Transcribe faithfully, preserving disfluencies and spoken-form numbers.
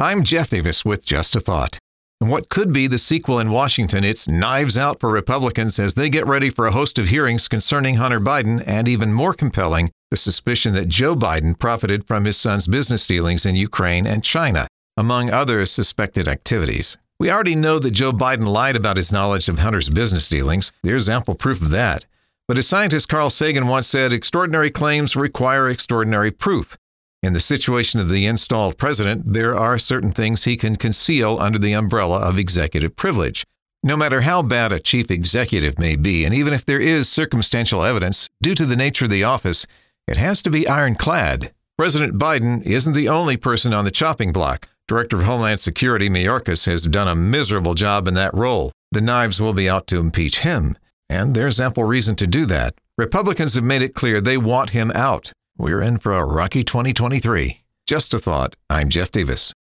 I'm Jeff Davis with Just a Thought. And what could be the sequel in Washington, it's knives out for Republicans as they get ready for a host of hearings concerning Hunter Biden, and even more compelling, the suspicion that Joe Biden profited from his son's business dealings in Ukraine and China, among other suspected activities. We already know that Joe Biden lied about his knowledge of Hunter's business dealings. There's ample proof of that. But as scientist Carl Sagan once said, extraordinary claims require extraordinary proof. In the situation of the installed president, there are certain things he can conceal under the umbrella of executive privilege. No matter how bad a chief executive may be, and even if there is circumstantial evidence, due to the nature of the office, it has to be ironclad. President Biden isn't the only person on the chopping block. Director of Homeland Security Mayorkas has done a miserable job in that role. The knives will be out to impeach him, and there's ample reason to do that. Republicans have made it clear they want him out. We're in for a rocky twenty twenty-three. Just a Thought. I'm Jeff Davis.